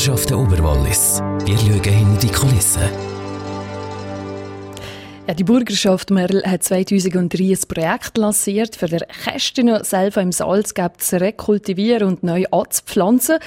Burgerschaften Oberwallis. Wir schauen hinter die Kulissen. Ja, die Burgerschaft Merl hat 2003 ein Projekt lanciert, für den Kästchen selber im Salzgeb zu rekultivieren und neu anzupflanzen.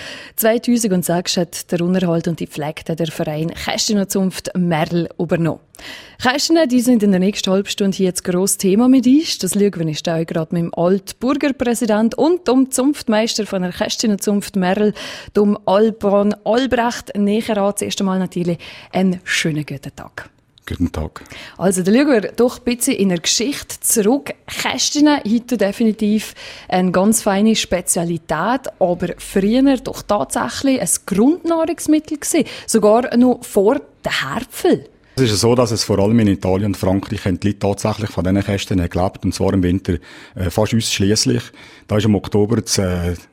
2006 hat der Unterhalt und die Pflege der Verein Kästchenzunft Merl übernommen. Kästchen, die sind in der nächsten halben Stunde hier jetzt grosses Thema mit uns. Das schauen wir nicht auch gerade mit dem Altburgerpräsident und dem Zunftmeister von der Kästchenzunft Merl, dem Alban Albrecht, näher an. Zuerst einmal natürlich einen schönen guten Tag. Guten Tag. Also, dann schauen wir doch ein bisschen in der Geschichte zurück. Kästchen heute definitiv eine ganz feine Spezialität, aber früher doch tatsächlich ein Grundnahrungsmittel gewesen. Sogar noch vor den Herdöpfeln. Es ist so, dass es vor allem in Italien und Frankreich die Leute tatsächlich von diesen Kästen gelebt, und zwar im Winter fast ausschliesslich. Da ist im Oktober das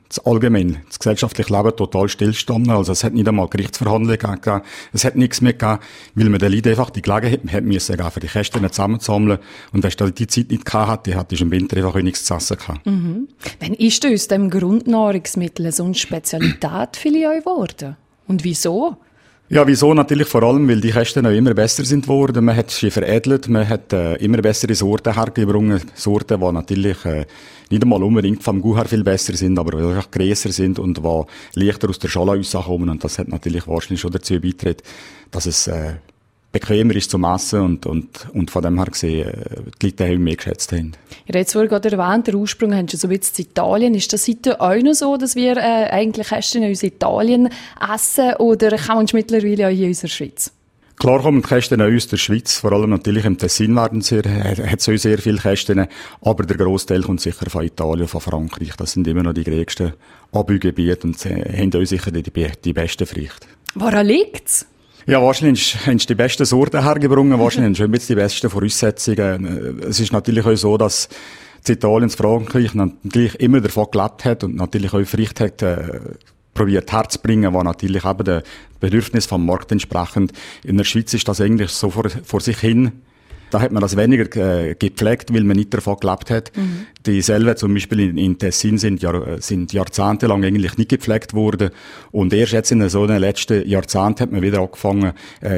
gesellschaftliche Leben total stillgestanden. Also es hat nicht einmal Gerichtsverhandlungen gegeben, es hat nichts mehr gegeben, weil man den Leuten einfach die Gelegenheit hat müssen, für die Kästen zusammenzusammeln. Und wenn du die Zeit nicht gehabt hat, ist im Winter einfach auch nichts zu essen gehabt. Mhm. Wann ist aus dem Grundnahrungsmittel so eine Spezialität für euch geworden? Und wieso? Ja, wieso? Natürlich vor allem, weil die Kästen auch immer besser sind geworden. Man hat sie veredelt, man hat immer bessere Sorten hergebracht. Sorten, die natürlich nicht einmal unbedingt vom Gau her viel besser sind, aber wirklich grösser sind und die leichter aus der Schale rauskommen. Und das hat natürlich wahrscheinlich schon dazu beigetragen, dass es bequemer ist zum Essen und von dem her gesehen, die Leute haben mehr geschätzt haben. Ihr habt vorhin gerade erwähnt, der Ursprung haben schon so ein bisschen in Italien. Ist das heute auch noch so, dass wir eigentlich Kästchen aus Italien essen, oder kann man es mittlerweile auch hier in unserer Schweiz? Klar kommen die Kästchen aus der Schweiz, vor allem natürlich im Tessin hat es sehr viele Kästchen, aber der Grossteil kommt sicher von Italien, von Frankreich. Das sind immer noch die größten Anbaugebiete und haben auch sicher die besten Früchte. Woran liegt's? Ja, wahrscheinlich haben sie die besten Sorten hergebracht, wahrscheinlich haben sie die besten Voraussetzungen. Es ist natürlich auch so, dass Italien, Frankreich natürlich immer davon gelebt hat und natürlich auch Früchte hat, probiert herzubringen, die natürlich eben den Bedürfnissen vom Markt entsprechend. In der Schweiz ist das eigentlich so vor sich hin. Da hat man das weniger gepflegt, weil man nicht davon gelebt hat. Mhm. Die selber zum Beispiel in Tessin sind jahrzehntelang eigentlich nicht gepflegt worden. Und erst jetzt in so den letzten Jahrzehnten hat man wieder angefangen,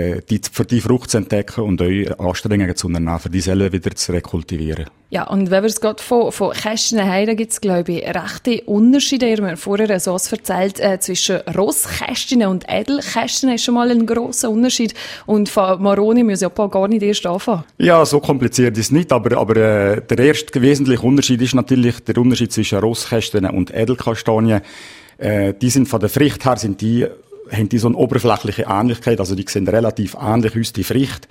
die Frucht zu entdecken und auch Anstrengungen zu unternehmen, für die selber wieder zu rekultivieren. Ja, und wenn wir es gerade von Kästchen haben, da gibt es, glaube ich, rechte Unterschiede. Ihr habt mir vorher so erzählt, zwischen Rosskästchen und Edelkästchen ist schon mal ein grosser Unterschied. Und von Maroni müssen ja gar nicht erst anfangen. Ja, so kompliziert ist es nicht, aber der erste wesentliche Unterschied ist natürlich der Unterschied zwischen Rosskästchen und Edelkastanien. Die sind von der Frucht her, haben die so eine oberflächliche Ähnlichkeit, also die sehen relativ ähnlich aus, die Frucht.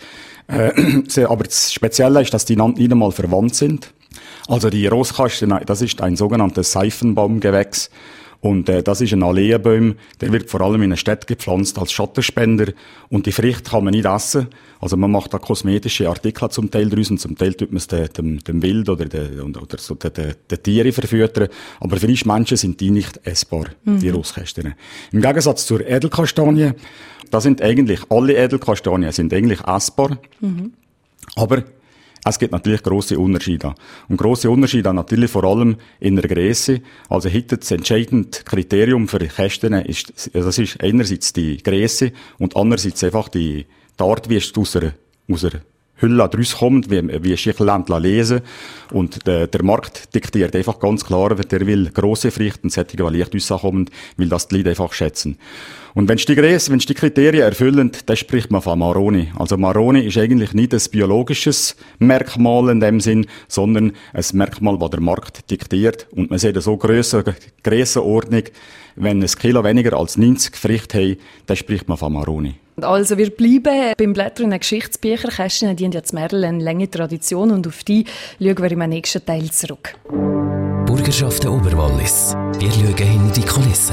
Aber das Spezielle ist, dass die nicht einmal verwandt sind. Also die Rosskästchen, das ist ein sogenanntes Seifenbaumgewächs. Und das ist ein Alleenbaum, der wird vor allem in den Städten gepflanzt als Schattenspender. Und die Frucht kann man nicht essen. Also man macht da kosmetische Artikel zum Teil draus und zum Teil tut man es dem Wild oder den Tieren verfüttern. Aber für uns Menschen sind die nicht essbar, die Rosskästchen. Im Gegensatz zur Edelkastanie, da sind eigentlich alle Edelkastanien sind eigentlich essbar. Mhm. Aber es gibt natürlich grosse Unterschiede. Und grosse Unterschiede natürlich vor allem in der Grösse. Also heute das entscheidende Kriterium für Kästchen ist einerseits die Grösse und andererseits einfach die Art, wie es aus der Hülle rauskommt, wie es sich lesen. Und der Markt diktiert einfach ganz klar, der will grosse Früchte und solche, die leicht rauskommen, weil das die Leute einfach schätzen. Und wenn die Kriterien erfüllen, dann spricht man von Maroni. Also Maroni ist eigentlich nicht ein biologisches Merkmal in dem Sinn, sondern ein Merkmal, das der Markt diktiert. Und man sieht so Grössenordnung, wenn ein Kilo weniger als 90 Früchte haben, dann spricht man von Maroni. Also wir bleiben beim Blättern in den Geschichtsbüchern. Kästchen, die haben ja zu Merl eine lange Tradition und auf die schauen wir im nächsten Teil zurück. Burgerschaften Oberwallis. Wir schauen hinter die Kulissen.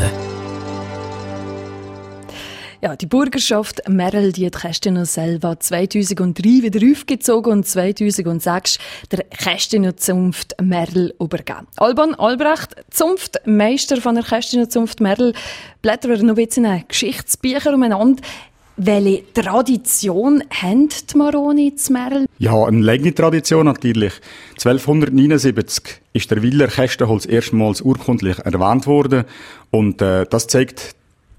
Ja, die Burgerschaft Merl, die hat Kästchen selber 2003 wieder aufgezogen und 2006 der Kästchenzunft Merl übergeben. Alban Albrecht, Zunftmeister von der Kästchenzunft Merl, blättern wir noch ein bisschen in den Geschichtsbüchern umeinander. Welche Tradition haben die Maroni zu Merl? Ja, eine lange Tradition natürlich. 1279 ist der Willer Kästenholz erstmals urkundlich erwähnt worden und das zeigt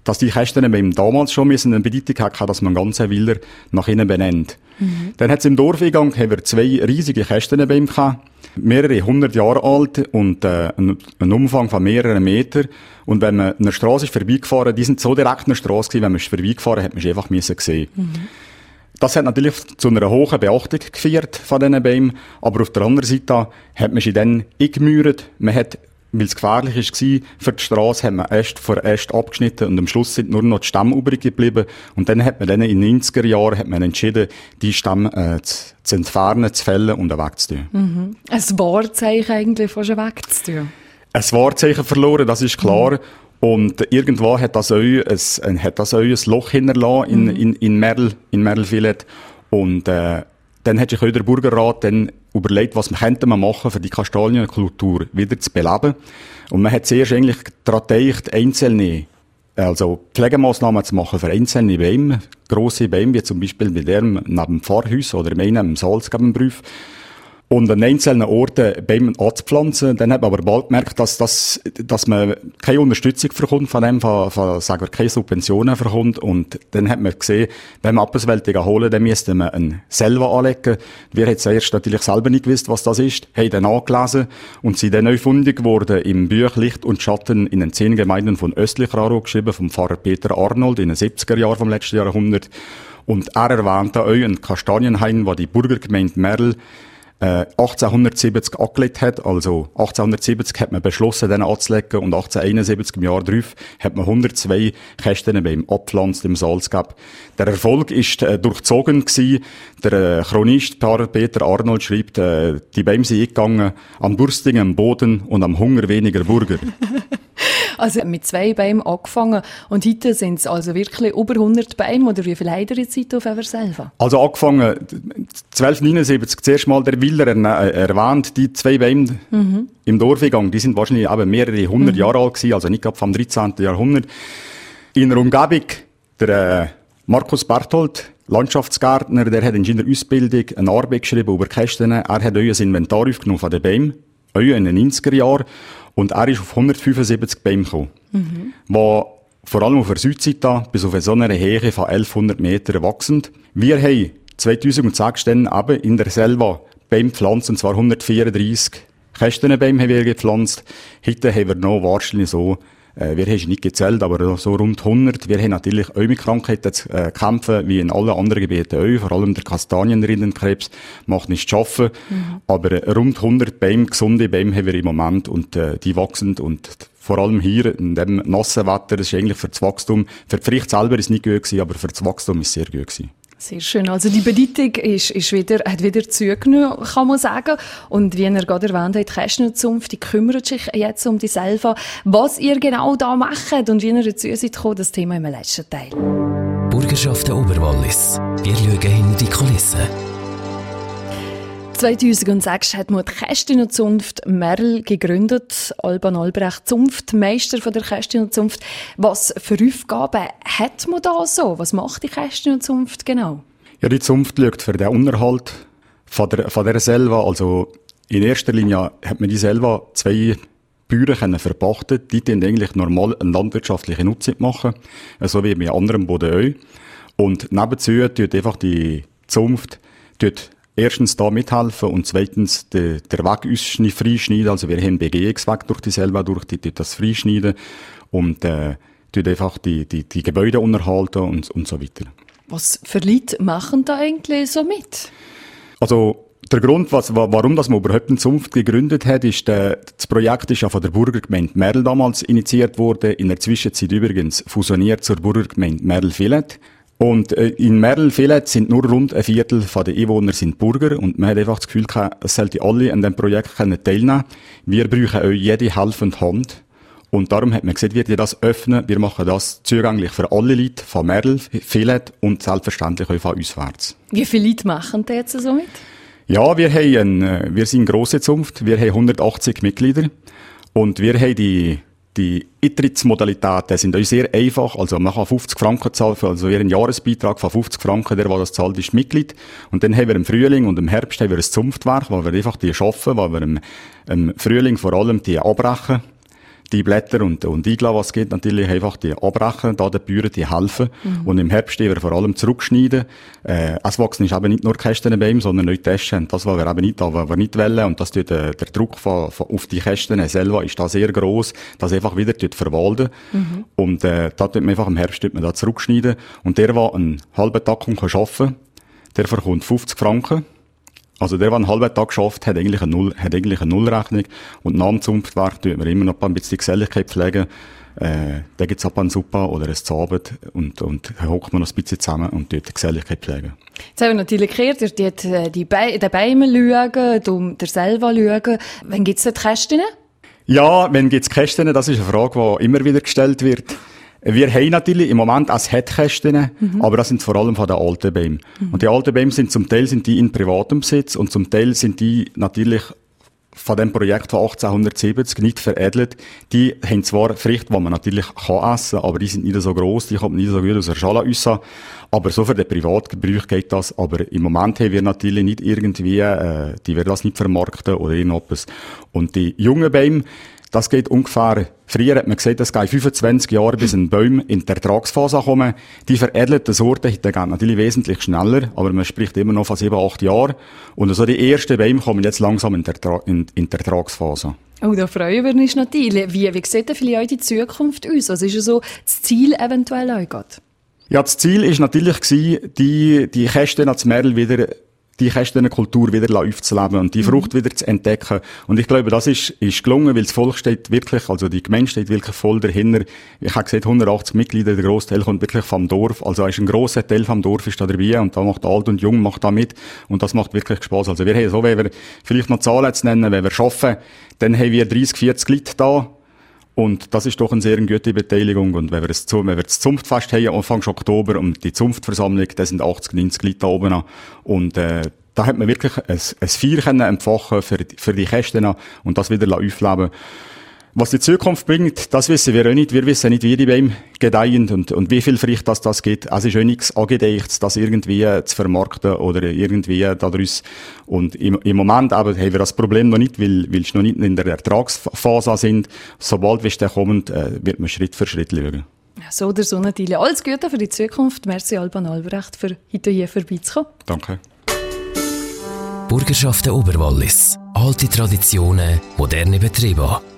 dass die Kästen beim damals schon eine Bedeutung hatten, dass man ganze Wälder nach ihnen benennt. Dann hat es im Dorfeingang haben wir 2 riesige Kästen bei ihm gehabt, mehrere 100 Jahre alt und einen Umfang von mehreren Metern. Und wenn man eine Straße ist vorbeigefahren, die sind so direkt an der Straße gewesen, wenn man ist vorbeigefahren hat man es einfach sehen. Das hat natürlich zu einer hohen Beachtung geführt von diesen Bäumen, aber auf der anderen Seite hat man sie dann eingemauert. Man hat, weil es gefährlich war für die Straße, hat man Äste vor Äste abgeschnitten und am Schluss sind nur noch die Stämme übrig geblieben. Und dann hat man dann in den 90er Jahren hat man entschieden, die Stämme zu entfernen, zu fällen und wegzutun. Ein Wahrzeichen eigentlich fast wegzutun. Ein Wahrzeichen verloren, das ist klar. Und irgendwann hat das auch ein Loch hinterlassen in Merlfilet. Und dann hat sich auch der Burgerrat dann überlegt, was könnte man machen, für die Kastanienkultur wieder zu beleben. Und man hat zuerst eigentlich daran gedacht, einzelne, also Pflegemaßnahmen zu machen für einzelne Bäume, grosse Bäume, wie zum Beispiel bei dem neben dem Pfarrhaus oder im Salzgebenbrief. Und an einzelnen Orten Bäume anzupflanzen. Dann hat man aber bald gemerkt, dass man keine Unterstützung bekommt von sagen wir, keine Subventionen bekommt. Und dann hat man gesehen, wenn man etwas holen, dann müsste man einen selber anlegen. Wir haben zuerst natürlich selber nicht gewusst, was das ist, haben dann angelesen und sind dann neu fundig geworden im Buch Licht und Schatten in den 10 Gemeinden von Östlich-Raro geschrieben, vom Pfarrer Peter Arnold in den 70er Jahren vom letzten Jahrhundert. Und er erwähnte auch einen Kastanienhain, wo die Burgergemeinde Merl 1870 angelegt hat. Also 1870 hat man beschlossen, den anzulegen und 1871, im Jahr darauf, hat man 102 Kästen beim abpflanzt im Salzgeb. Der Erfolg ist durchzogen gewesen. Der Chronist Peter Arnold schreibt, die Bäume sind eingegangen am Durstigen, am Boden und am Hunger weniger Burger. Also mit 2 Bäumen angefangen und heute sind es also wirklich über 100 Bäume, oder wie viel habt ihr jetzt auf selber? Also angefangen 1279, zuerst mal der Willer erwähnt, die 2 Bäume im Dorfeingang, die sind wahrscheinlich eben mehrere 100 Jahre alt gewesen, also nicht gerade vom 13. Jahrhundert. In der Umgebung, der Markus Berthold, Landschaftsgärtner, der hat in seiner Ausbildung eine Arbeit geschrieben über Kästen. Er hat euer Inventar aufgenommen von den Bäumen, in den 90er Jahren. Und er ist auf 175 Bäume gekommen, die vor allem auf der Südseite bis auf so eine Höhe von 1100 Metern wachsen. Wir haben 2006 dann eben in der Selva Bäume gepflanzt, und zwar 134 Kästenbäume haben wir gepflanzt. Heute haben wir noch wahrscheinlich so, wir haben es nicht gezählt, aber so rund 100. Wir haben natürlich auch mit Krankheiten zu kämpfen, wie in allen anderen Gebieten auch. Vor allem der Kastanienrindenkrebs macht nicht zu schaffen. Aber rund 100 Bäume, gesunde Bäume haben wir im Moment, und die wachsen. Und vor allem hier in dem nassen Wetter, das ist eigentlich für das Wachstum, für die Frucht selber ist es nicht gut gewesen, aber für das Wachstum ist es sehr gut gewesen. Sehr schön. Also die Bedeutung hat wieder zugenommen, kann man sagen. Und wie ihr gerade erwähnt habt, die Kästnerzunft, die kümmert sich jetzt um die Selva. Was ihr genau da macht und wie ihr dazu seid gekommen, das Thema im letzten Teil. Burgerschaft der Oberwallis. Wir schauen hinter die Kulissen. 2006 hat man die Kästnerzunft Merl gegründet. Alban Albrecht, Zunftmeister von der Kästnerzunft. Was für Aufgaben hat man da so? Was macht die Kästnerzunft genau? Ja, die Zunft schaut für den Unterhalt von der Selva. Also in erster Linie hat man die Selva 2 Bäume verpachten. Die tun eigentlich normal eine landwirtschaftliche Nutzung machen, so wie bei anderen Boden auch. Und nebenzu tut einfach die Zunft erstens da mithelfen und zweitens der Weg freischneiden. Also wir haben Begehungsweg durch die Selva durch, die das freischneiden und tut einfach die Gebäude unterhalten und so weiter. Was für Leute machen da eigentlich so mit? Also der Grund, warum man überhaupt eine Zunft gegründet hat, ist, das Projekt ist ja von der Burgergemeinde Merl damals initiiert worden, in der Zwischenzeit übrigens fusioniert zur Burgergemeinde Merl-Filet. Und in Merl-Filet sind nur rund ein Viertel der Einwohner sind Burger, und man hat einfach das Gefühl gehabt, es sollten alle an diesem Projekt teilnehmen. Wir brauchen auch jede helfende Hand. Und darum hat man gesagt, wir das öffnen, wir machen das zugänglich für alle Leute von Merl-Filet und selbstverständlich auch von auswärts. Wie viele Leute machen da jetzt so mit? Ja, wir sind eine grosse Zunft, wir haben 180 Mitglieder und wir haben die Eintrittsmodalitäten sind uns sehr einfach. Also man kann 50 Franken zahlen, also wir einen Jahresbeitrag von 50 Franken, der das zahlt, ist Mitglied. Und dann haben wir im Frühling und im Herbst haben wir ein Zunftwerk, wo wir einfach die arbeiten, wo wir im Frühling vor allem die abbrechen, die Blätter und Igla, was geht, natürlich einfach die abbrechen, da den Bäueren die helfen. Und im Herbst wir vor allem zurückschneiden. Es wachsen ist eben nicht nur Kästen bei ihm, sondern neue Täschen. Das, was wir eben nicht, was wir nicht wollen. Und das tut, der Druck auf die Kästen selber ist da sehr gross, dass einfach wieder verwalden. Und, da tut man einfach im Herbst da zurückschneiden. Und der einen halben Tag arbeiten kann, der bekommt 50 Franken. Also der einen halben Tag geschafft, hat eigentlich eine Nullrechnung. Und nach dem Zunftwerk tun wir immer noch ein bisschen die Geselligkeit pflegen. Da gibt's ab eine Suppe oder ein Zabend und hockt man noch ein bisschen zusammen und tut die Geselligkeit pflegen. Jetzt haben wir natürlich gehört, ihr tut den Bäume schauen, der selber schauen. Wann gibt's da die Kästen? Ja, wann gibt's Kästen? Das ist eine Frage, die immer wieder gestellt wird. Wir haben natürlich im Moment auch Kästen, aber das sind vor allem von den alten Bäumen. Und die alten Bäume sind zum Teil in privatem Besitz und zum Teil sind die natürlich von dem Projekt von 1870 nicht veredelt. Die haben zwar Früchte, die man natürlich essen kann, aber die sind nicht so gross, die kommen nicht so gut aus der Schale raus. Aber so für den Privatgebrauch geht das. Aber im Moment haben wir natürlich nicht irgendwie, die werden das nicht vermarkten oder irgendetwas. Und die jungen Bäume, das geht ungefähr, früher hat man gesagt, das geht 25 Jahre, bis ein Baum in die Ertragsphase kommen. Die veredelten Sorten gehen natürlich wesentlich schneller, aber man spricht immer noch von 7-8 Jahren. Und also die ersten Bäume kommen jetzt langsam in die Ertragsphase. Oh, da freuen wir uns natürlich. Wie sieht denn vielleicht die Zukunft aus? Was ist so das Ziel eventuell auch gerade? Ja, das Ziel ist natürlich die Kästen als Merl wieder die Kästenkultur wieder aufzuleben und die Frucht wieder zu entdecken. Und ich glaube, das ist gelungen, weil das Volk steht wirklich, also die Gemeinde steht wirklich voll dahinter. Ich habe gesagt, 180 Mitglieder, der Grossteil kommt wirklich vom Dorf. Also ist ein grosser Teil vom Dorf ist da dabei und da macht alt und jung macht da mit und das macht wirklich Spaß. Also wir haben so, wenn wir vielleicht noch Zahlen zu nennen, wenn wir arbeiten, dann haben wir 30, 40 Leute da. Und das ist doch eine sehr gute Beteiligung. Und wenn wir das Zunftfest haben, Anfang Oktober, und die Zunftversammlung, da sind 80, 90 Leute da oben. Und, da hat man wirklich ein Feuer empfachen für die Kästen und das wieder aufleben. Was die Zukunft bringt, das wissen wir auch nicht. Wir wissen nicht, wie die Bäume gedeihen und wie viel Früchte das gibt. Es ist auch nichts angedeicht, das irgendwie zu vermarkten oder irgendwie daraus. Und im Moment aber haben wir das Problem noch nicht, weil wir noch nicht in der Ertragsphase sind. Sobald wir dann kommen, wird man Schritt für Schritt schauen. So oder so natürlich. Alles Gute für die Zukunft. Merci Alban Albrecht, für heute hier vorbeizukommen. Danke. Burgerschaften Oberwallis. Alte Traditionen, moderne Betriebe.